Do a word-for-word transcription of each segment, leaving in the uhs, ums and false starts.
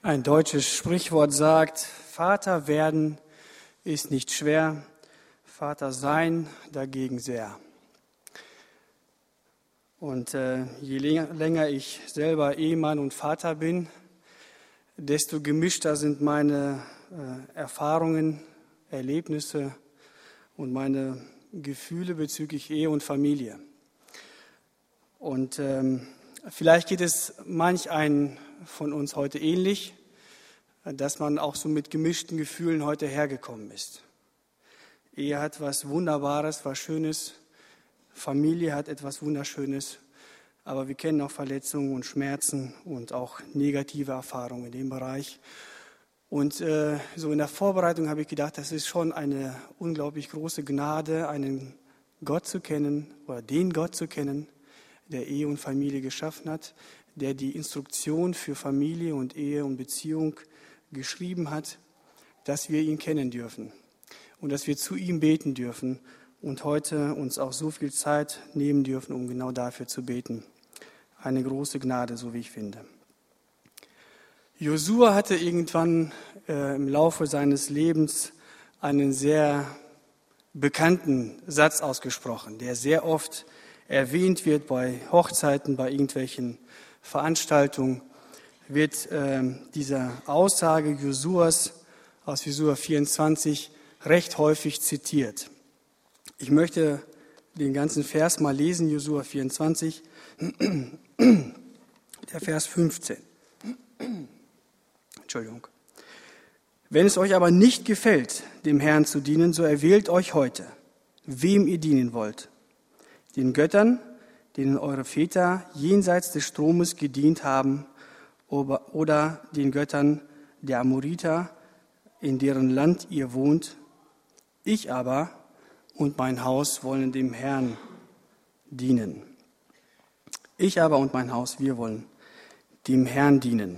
Ein deutsches Sprichwort sagt, Vater werden ist nicht schwer, Vater sein dagegen sehr. Und äh, je länger, länger ich selber Ehemann und Vater bin, desto gemischter sind meine äh, Erfahrungen, Erlebnisse und meine Gefühle bezüglich Ehe und Familie. Und ähm, vielleicht geht es manch einen von uns heute ähnlich, dass man auch so mit gemischten Gefühlen heute hergekommen ist. Ehe hat was Wunderbares, was Schönes, Familie hat etwas Wunderschönes, aber wir kennen auch Verletzungen und Schmerzen und auch negative Erfahrungen in dem Bereich. Und äh, so in der Vorbereitung habe ich gedacht, das ist schon eine unglaublich große Gnade, einen Gott zu kennen oder den Gott zu kennen, der Ehe und Familie geschaffen hat, der die Instruktion für Familie und Ehe und Beziehung geschrieben hat, dass wir ihn kennen dürfen und dass wir zu ihm beten dürfen und heute uns auch so viel Zeit nehmen dürfen, um genau dafür zu beten. Eine große Gnade, so wie ich finde. Josua hatte irgendwann äh, im Laufe seines Lebens einen sehr bekannten Satz ausgesprochen, der sehr oft erwähnt wird bei Hochzeiten, bei irgendwelchen Veranstaltungen, wird äh, diese Aussage Josuas aus Josua vierundzwanzig recht häufig zitiert. Ich möchte den ganzen Vers mal lesen, Josua vierundzwanzig, der Vers fünfzehn. Entschuldigung. Wenn es euch aber nicht gefällt, dem Herrn zu dienen, so erwählt euch heute, wem ihr dienen wollt. Den Göttern, denen eure Väter jenseits des Stromes gedient haben, oder den Göttern der Amoriter, in deren Land ihr wohnt. Ich aber und mein Haus wollen dem Herrn dienen. Ich aber und mein Haus, wir wollen dem Herrn dienen.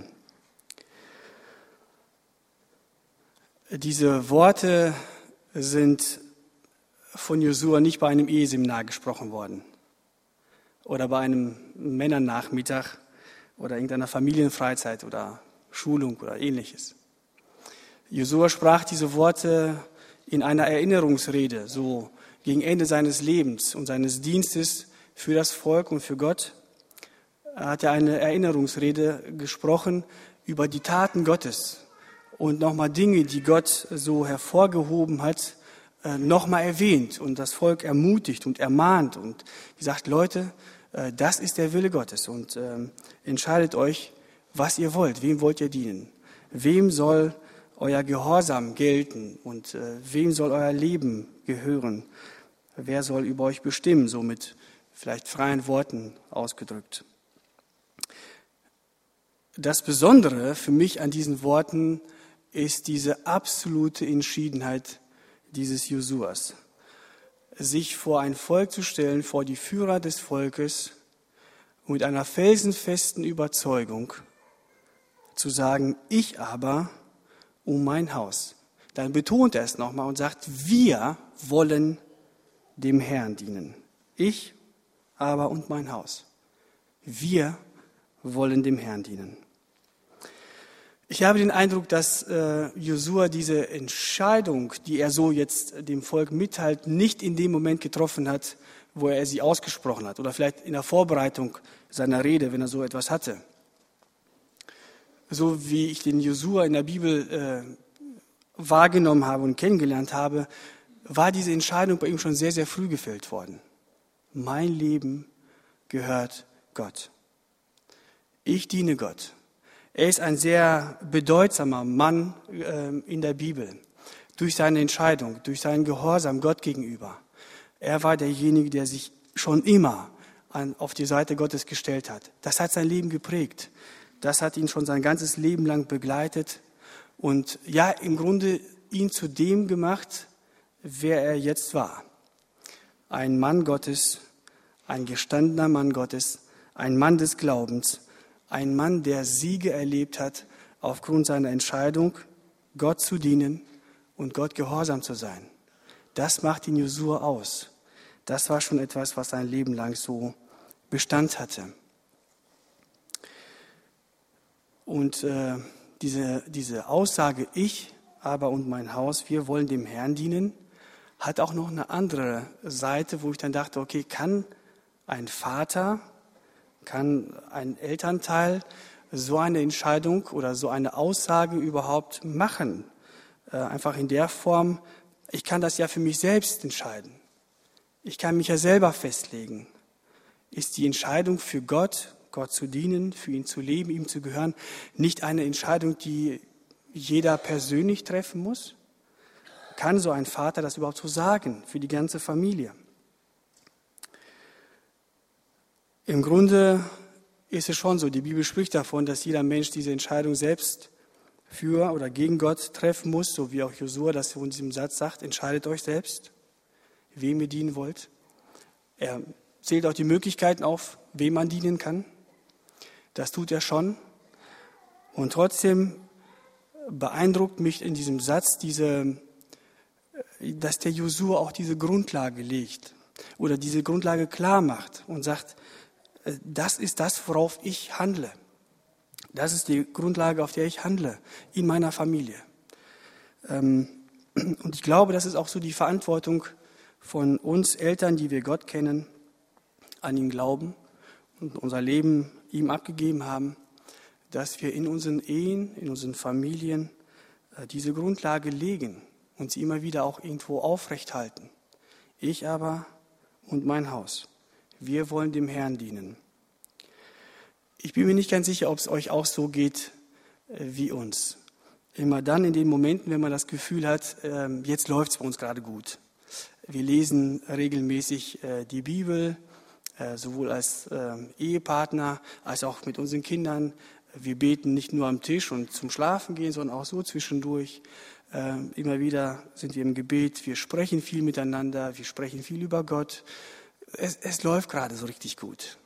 Diese Worte sind von Josua nicht bei einem Eheseminar gesprochen worden oder bei einem Männernachmittag oder irgendeiner Familienfreizeit oder Schulung oder ähnliches. Josua sprach diese Worte in einer Erinnerungsrede, so gegen Ende seines Lebens und seines Dienstes für das Volk und für Gott. Er hat ja eine Erinnerungsrede gesprochen über die Taten Gottes und nochmal Dinge, die Gott so hervorgehoben hat, nochmal erwähnt und das Volk ermutigt und ermahnt und gesagt, Leute, das ist der Wille Gottes und ähm, entscheidet euch, was ihr wollt, wem wollt ihr dienen, wem soll euer Gehorsam gelten und äh, wem soll euer Leben gehören, wer soll über euch bestimmen, so mit vielleicht freien Worten ausgedrückt. Das Besondere für mich an diesen Worten ist diese absolute Entschiedenheit dieses Josuas, sich vor ein Volk zu stellen, vor die Führer des Volkes und mit einer felsenfesten Überzeugung zu sagen, ich aber um mein Haus. Dann betont er es nochmal und sagt, wir wollen dem Herrn dienen. Ich aber und mein Haus. Wir wollen dem Herrn dienen. Ich habe den Eindruck, dass äh, Josua diese Entscheidung, die er so jetzt dem Volk mitteilt, nicht in dem Moment getroffen hat, wo er sie ausgesprochen hat oder vielleicht in der Vorbereitung seiner Rede, wenn er so etwas hatte. So wie ich den Josua in der Bibel äh, wahrgenommen habe und kennengelernt habe, war diese Entscheidung bei ihm schon sehr, sehr früh gefällt worden. Mein Leben gehört Gott. Ich diene Gott. Er ist ein sehr bedeutsamer Mann äh, in der Bibel, durch seine Entscheidung, durch seinen Gehorsam Gott gegenüber. Er war derjenige, der sich schon immer an, auf die Seite Gottes gestellt hat. Das hat sein Leben geprägt. Das hat ihn schon sein ganzes Leben lang begleitet und ja, im Grunde ihn zu dem gemacht, wer er jetzt war. Ein Mann Gottes, ein gestandener Mann Gottes, ein Mann des Glaubens, ein Mann, der Siege erlebt hat aufgrund seiner Entscheidung, Gott zu dienen und Gott gehorsam zu sein. Das macht ihn Josua aus. Das war schon etwas, was sein Leben lang so Bestand hatte. Und äh, diese, diese Aussage, ich aber und mein Haus, wir wollen dem Herrn dienen, hat auch noch eine andere Seite, wo ich dann dachte, okay, kann ein Vater, kann ein Elternteil so eine Entscheidung oder so eine Aussage überhaupt machen? Äh, einfach in der Form, ich kann das ja für mich selbst entscheiden. Ich kann mich ja selber festlegen. Ist die Entscheidung für Gott, Gott zu dienen, für ihn zu leben, ihm zu gehören, nicht eine Entscheidung, die jeder persönlich treffen muss? Kann so ein Vater das überhaupt so sagen für die ganze Familie? Im Grunde ist es schon so, die Bibel spricht davon, dass jeder Mensch diese Entscheidung selbst für oder gegen Gott treffen muss, so wie auch Josua das in diesem Satz sagt, entscheidet euch selbst, wem ihr dienen wollt. Er zählt auch die Möglichkeiten auf, wem man dienen kann. Das tut er schon. Und trotzdem beeindruckt mich in diesem Satz, diese, dass der Josua auch diese Grundlage legt oder diese Grundlage klar macht und sagt, das ist das, worauf ich handle. Das ist die Grundlage, auf der ich handle, in meiner Familie. Und ich glaube, das ist auch so die Verantwortung von uns Eltern, die wir Gott kennen, an ihn glauben und unser Leben ihm abgegeben haben, dass wir in unseren Ehen, in unseren Familien diese Grundlage legen und sie immer wieder auch irgendwo aufrecht halten. Ich aber und mein Haus, wir wollen dem Herrn dienen. Ich bin mir nicht ganz sicher, ob es euch auch so geht wie uns. Immer dann in den Momenten, wenn man das Gefühl hat, jetzt läuft es bei uns gerade gut. Wir lesen regelmäßig die Bibel, sowohl als Ehepartner als auch mit unseren Kindern. Wir beten nicht nur am Tisch und zum Schlafen gehen, sondern auch so zwischendurch. Immer wieder sind wir im Gebet, wir sprechen viel miteinander, wir sprechen viel über Gott. Es, es läuft gerade so richtig gut.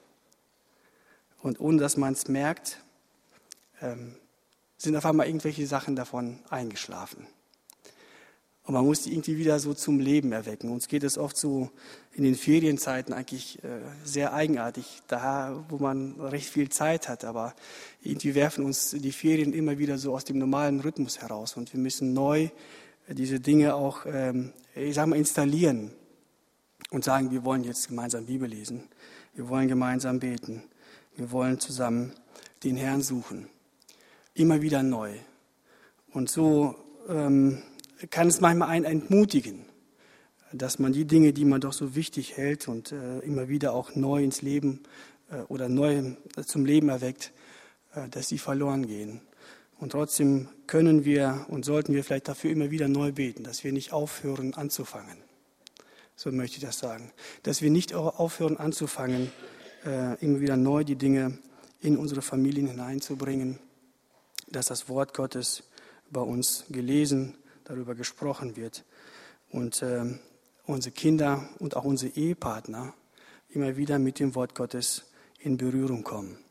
Und ohne dass man es merkt, ähm, sind auf einmal irgendwelche Sachen davon eingeschlafen. Und man muss die irgendwie wieder so zum Leben erwecken. Uns geht es oft so in den Ferienzeiten eigentlich äh, sehr eigenartig, da wo man recht viel Zeit hat. Aber irgendwie werfen uns die Ferien immer wieder so aus dem normalen Rhythmus heraus. Und wir müssen neu diese Dinge auch, ähm, ich sag mal, installieren und sagen, wir wollen jetzt gemeinsam Bibel lesen. Wir wollen gemeinsam beten. Wir wollen zusammen den Herrn suchen. Immer wieder neu. Und so ähm, kann es manchmal einen entmutigen, dass man die Dinge, die man doch so wichtig hält und äh, immer wieder auch neu ins Leben äh, oder neu zum Leben erweckt, äh, dass sie verloren gehen. Und trotzdem können wir und sollten wir vielleicht dafür immer wieder neu beten, dass wir nicht aufhören anzufangen. So möchte ich das sagen. Dass wir nicht aufhören anzufangen, äh, immer wieder neu die Dinge in unsere Familien hineinzubringen, dass das Wort Gottes bei uns gelesen, darüber gesprochen wird und äh, unsere Kinder und auch unsere Ehepartner immer wieder mit dem Wort Gottes in Berührung kommen.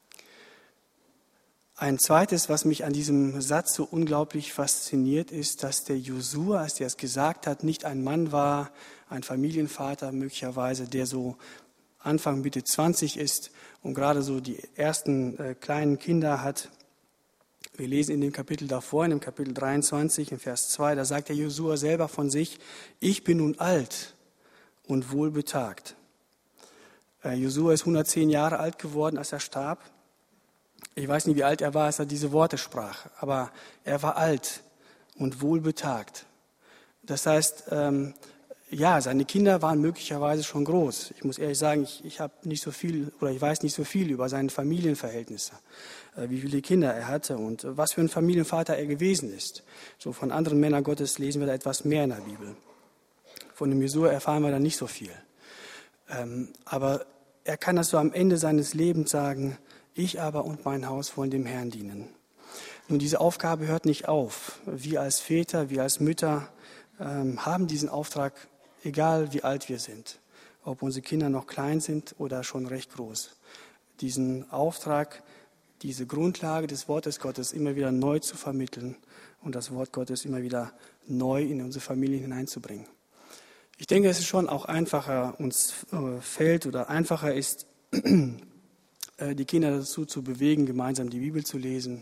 Ein zweites, was mich an diesem Satz so unglaublich fasziniert, ist, dass der Josua, als er es gesagt hat, nicht ein Mann war, ein Familienvater möglicherweise, der so Anfang, Mitte zwanzig ist und gerade so die ersten äh, kleinen Kinder hat. Wir lesen in dem Kapitel davor, in dem Kapitel dreiundzwanzig, in Vers zwei, da sagt der Josua selber von sich, ich bin nun alt und wohlbetagt. Äh, Josua ist hundertzehn Jahre alt geworden, als er starb. Ich weiß nicht, wie alt er war, als er diese Worte sprach, aber er war alt und wohlbetagt. Das heißt, ähm, ja, seine Kinder waren möglicherweise schon groß. Ich muss ehrlich sagen, ich, ich habe nicht so viel oder ich weiß nicht so viel über seine Familienverhältnisse, äh, wie viele Kinder er hatte und äh, was für ein Familienvater er gewesen ist. So von anderen Männern Gottes lesen wir da etwas mehr in der Bibel. Von dem Josua erfahren wir da nicht so viel. Ähm, aber er kann das so am Ende seines Lebens sagen, ich aber und mein Haus wollen dem Herrn dienen. Nun, diese Aufgabe hört nicht auf. Wir als Väter, wir als Mütter ähm, haben diesen Auftrag, egal wie alt wir sind, ob unsere Kinder noch klein sind oder schon recht groß. Diesen Auftrag, diese Grundlage des Wortes Gottes immer wieder neu zu vermitteln und das Wort Gottes immer wieder neu in unsere Familien hineinzubringen. Ich denke, es ist schon auch einfacher, uns äh, fällt oder einfacher ist, die Kinder dazu zu bewegen, gemeinsam die Bibel zu lesen,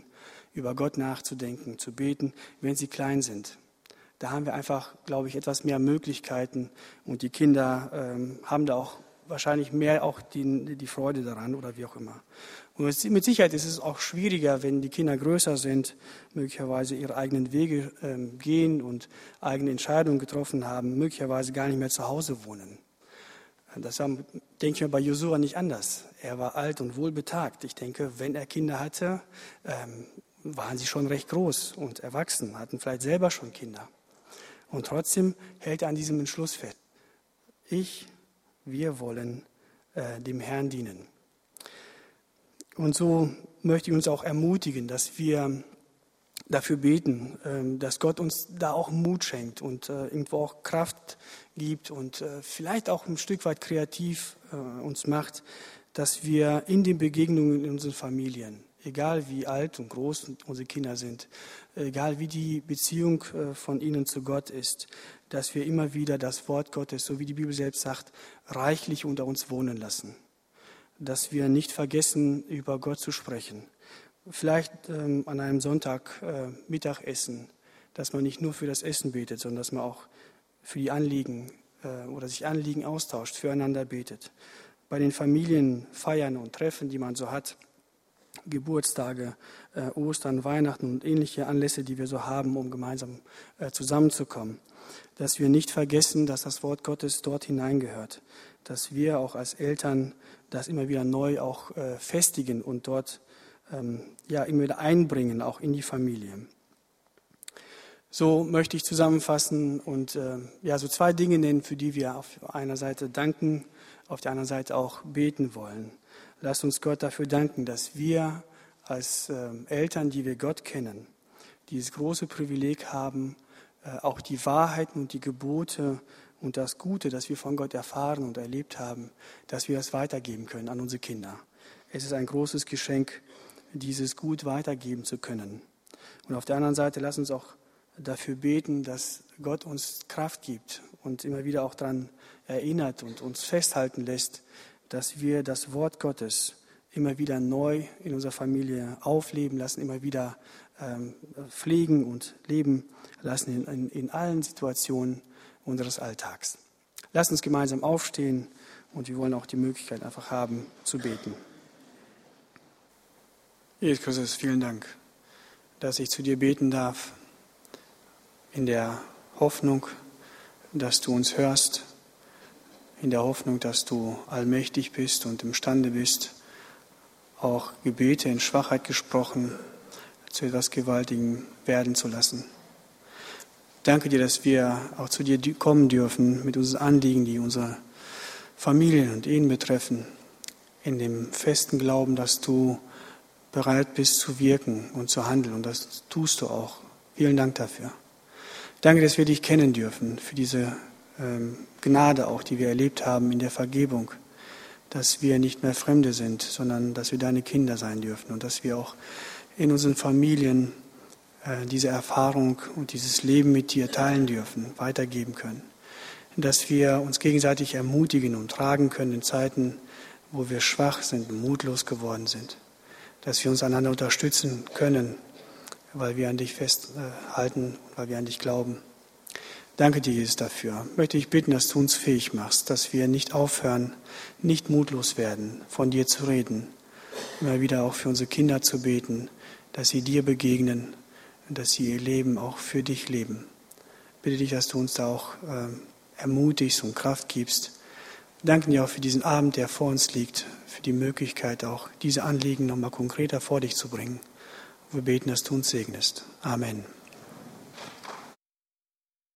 über Gott nachzudenken, zu beten, wenn sie klein sind. Da haben wir einfach, glaube ich, etwas mehr Möglichkeiten und die Kinder ähm, haben da auch wahrscheinlich mehr auch die, die Freude daran oder wie auch immer. Und mit Sicherheit ist es auch schwieriger, wenn die Kinder größer sind, möglicherweise ihre eigenen Wege ähm, gehen und eigene Entscheidungen getroffen haben, möglicherweise gar nicht mehr zu Hause wohnen. Das haben, denke ich mir bei Josua nicht anders. Er war alt und wohlbetagt. Ich denke, wenn er Kinder hatte, ähm, waren sie schon recht groß und erwachsen, hatten vielleicht selber schon Kinder. Und trotzdem hält er an diesem Entschluss fest. Ich, wir wollen äh, dem Herrn dienen. Und so möchte ich uns auch ermutigen, dass wir dafür beten, äh, dass Gott uns da auch Mut schenkt und äh, irgendwo auch Kraft gibt und äh, vielleicht auch ein Stück weit kreativ äh, uns macht, dass wir in den Begegnungen in unseren Familien, egal wie alt und groß unsere Kinder sind, egal wie die Beziehung äh, von ihnen zu Gott ist, dass wir immer wieder das Wort Gottes, so wie die Bibel selbst sagt, reichlich unter uns wohnen lassen. Dass wir nicht vergessen, über Gott zu sprechen. Vielleicht ähm, an einem Sonntag äh, Mittagessen, dass man nicht nur für das Essen betet, sondern dass man auch für die Anliegen äh, oder sich Anliegen austauscht, füreinander betet. Bei den Familienfeiern und Treffen, die man so hat, Geburtstage, äh, Ostern, Weihnachten und ähnliche Anlässe, die wir so haben, um gemeinsam äh, zusammenzukommen. Dass wir nicht vergessen, dass das Wort Gottes dort hineingehört. Dass wir auch als Eltern das immer wieder neu auch äh, festigen und dort ähm, ja, immer wieder einbringen, auch in die Familie. So möchte ich zusammenfassen und äh, ja, so zwei Dinge nennen, für die wir auf einer Seite danken, auf der anderen Seite auch beten wollen. Lasst uns Gott dafür danken, dass wir als äh, Eltern, die wir Gott kennen, dieses große Privileg haben, äh, auch die Wahrheiten und die Gebote und das Gute, das wir von Gott erfahren und erlebt haben, dass wir das weitergeben können an unsere Kinder. Es ist ein großes Geschenk, dieses Gut weitergeben zu können. Und auf der anderen Seite, lasst uns auch dafür beten, dass Gott uns Kraft gibt und immer wieder auch daran erinnert und uns festhalten lässt, dass wir das Wort Gottes immer wieder neu in unserer Familie aufleben lassen, immer wieder ähm, pflegen und leben lassen in, in, in allen Situationen unseres Alltags. Lasst uns gemeinsam aufstehen und wir wollen auch die Möglichkeit einfach haben, zu beten. Jesus Christus, vielen Dank, dass ich zu dir beten darf, in der Hoffnung, dass du uns hörst, in der Hoffnung, dass du allmächtig bist und imstande bist, auch Gebete in Schwachheit gesprochen zu etwas Gewaltigem werden zu lassen. Danke dir, dass wir auch zu dir kommen dürfen mit unseren Anliegen, die unsere Familien und Ehen betreffen, in dem festen Glauben, dass du bereit bist zu wirken und zu handeln. Und das tust du auch. Vielen Dank dafür. Danke, dass wir dich kennen dürfen, für diese ähm, Gnade auch, die wir erlebt haben in der Vergebung, dass wir nicht mehr Fremde sind, sondern dass wir deine Kinder sein dürfen und dass wir auch in unseren Familien äh, diese Erfahrung und dieses Leben mit dir teilen dürfen, weitergeben können. Dass wir uns gegenseitig ermutigen und tragen können in Zeiten, wo wir schwach sind und mutlos geworden sind. Dass wir uns einander unterstützen können, weil wir an dich festhalten, weil wir an dich glauben. Danke dir, Jesus, dafür. Ich möchte dich bitten, dass du uns fähig machst, dass wir nicht aufhören, nicht mutlos werden, von dir zu reden, immer wieder auch für unsere Kinder zu beten, dass sie dir begegnen und dass sie ihr Leben auch für dich leben. Bitte dich, dass du uns da auch äh, ermutigst und Kraft gibst. Wir danken dir auch für diesen Abend, der vor uns liegt, für die Möglichkeit, auch diese Anliegen nochmal konkreter vor dich zu bringen. Wir beten, dass du uns segnest. Amen.